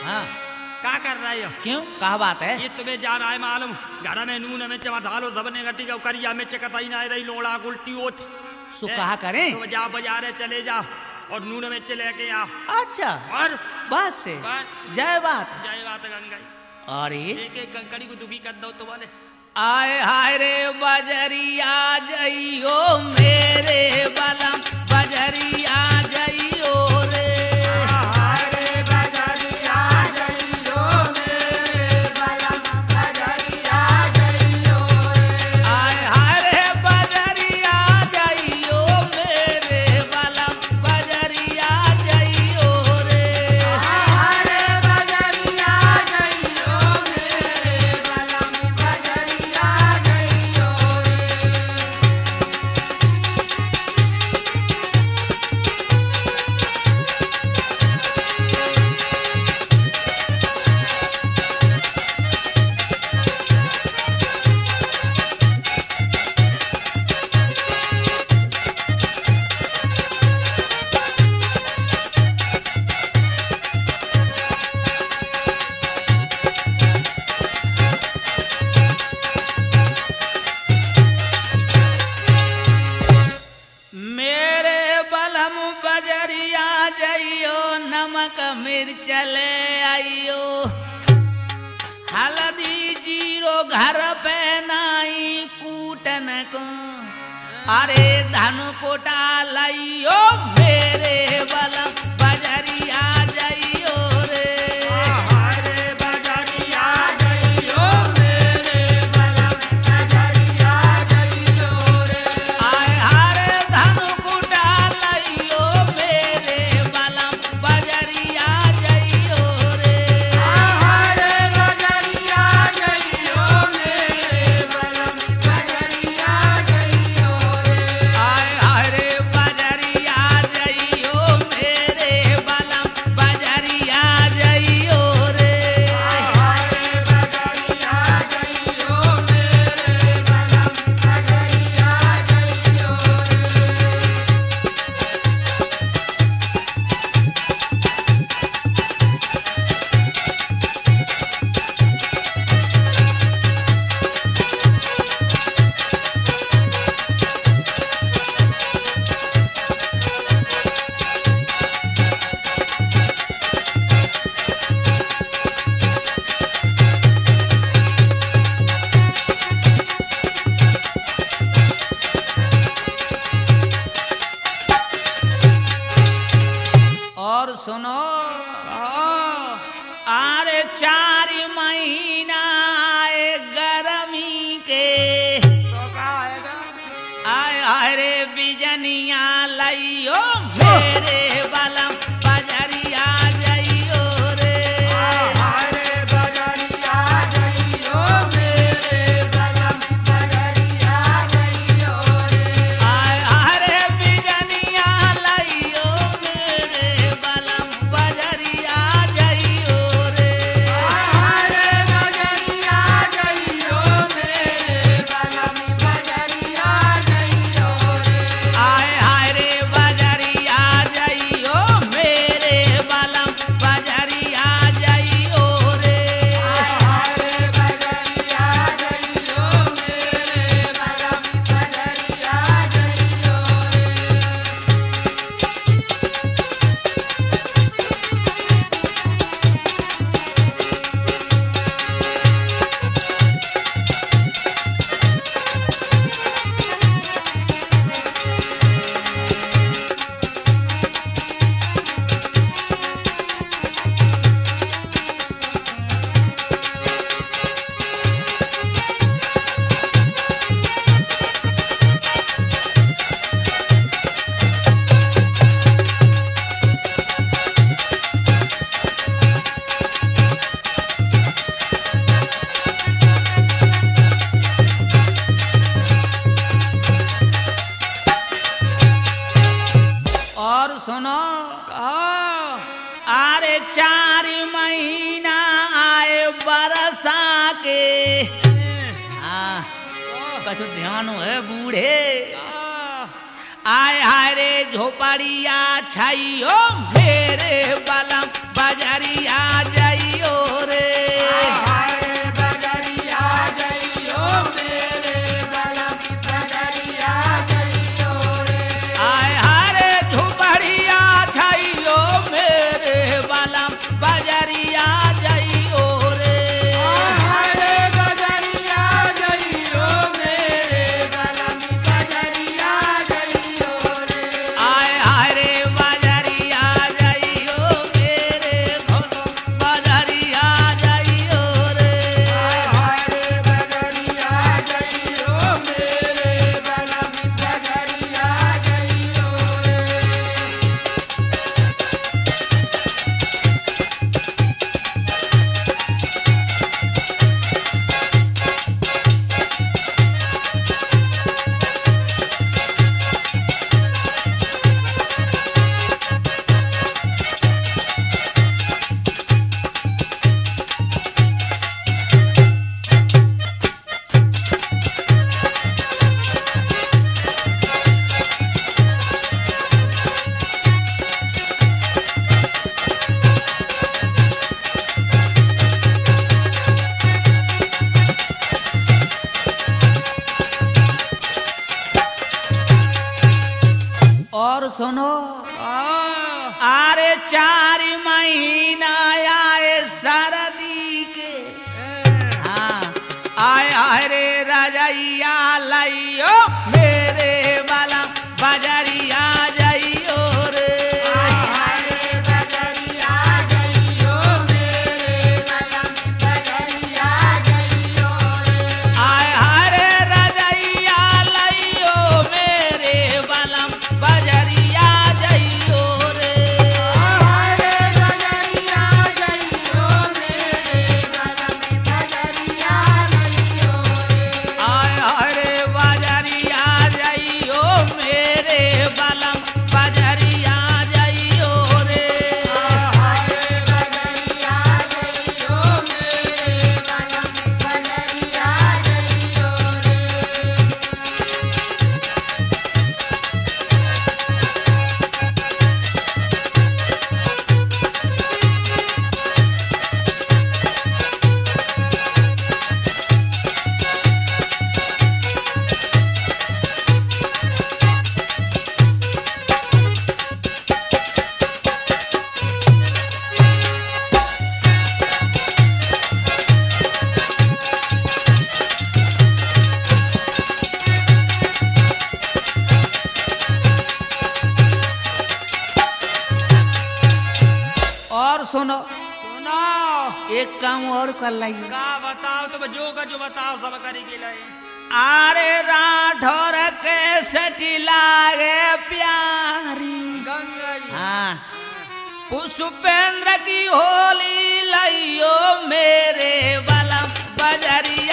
हाँ क्या कर रहे हो? क्यों कहा बात है? ये तुम्हें जा रहा है मालूम, घर में नून मिर्च मसालो सबने गटी का करिया मिर्च कतई ना रही लोड़ा उल्टी ओट सो कहा करें तो जाओ बाजारे चले जाओ और नून मिर्च लेके आओ। अच्छा और बात से बस जय बात जय बात गंगा। अरे एक एक कंकड़ी को दुखी कर दो तो बोले आए हाय रे बजरिया जइयो मेरे बलम बजरिया जइयो रे हाय रे बजरिया जइयो मेरे बलम बजरिया जइयो रे। आए हाय रे बजरिया जइयो मेरे बलम बजरिया जइयो रे हाय रे बजरिया जइयो मेरे बलम बजरिया जइयो मेरे बलम बजरिया जइयो नमक मिर्च ले आइयो हल्दी जीरो घर पे नाई कूटन को अरे धन कोटा लाइयो मेरे बलम बजरिया जइयो रे हाय रे बजरिया जइयो मेरे बलम बजरिया जइयो रे। आय हारे धन कोटा लाइयो मेरे बलम बजरिया जइयो रे हाय रे बजरिया जइयो मेरे बलम बजरिया जइयो रे। आय हाय रे बजरिया जइयो मेरे बलम बजरिया जइयो रे हाय रे बजरिया जइयो मेरे बलम बजरिया जइयो रे। और सुनो आरे 4 महीना आए गर्मी के तो क्या आएगा? आय हाय रे बिजनिया लाइयो मेरे बलम बजरिया जइयो रे हाय रे बजरिया जइयो मेरे बलम बजरिया जइयो रे। आय हाय रे बिजनिया लाइयो मेरे बलम बजरिया जइयो रे हाय रे बजरिया जइयो मेरे बलम बजरिया जइयो रे। आय हाय रे बजरिया जइयो मेरे बलम बजरिया जइयो रे हाय रे बजरिया जइयो मेरे बलम बजरिया जइयो रे। और सुनो आरे 4 महीना आए बरसा के हाँ कछु ध्यान है बूढ़े आय हाय रे झोपड़िया छाइयो मेरे बलम बजरिया जई सुनो सुनो एक काम और कर लाई का बताओ तुम जो का जो बताओ सब करी के लिए आरे राठौर के सटी लागे प्यारी गंगा जी हाँ पुष्पेंद्र की होली लाइयो मेरे वाला बजरी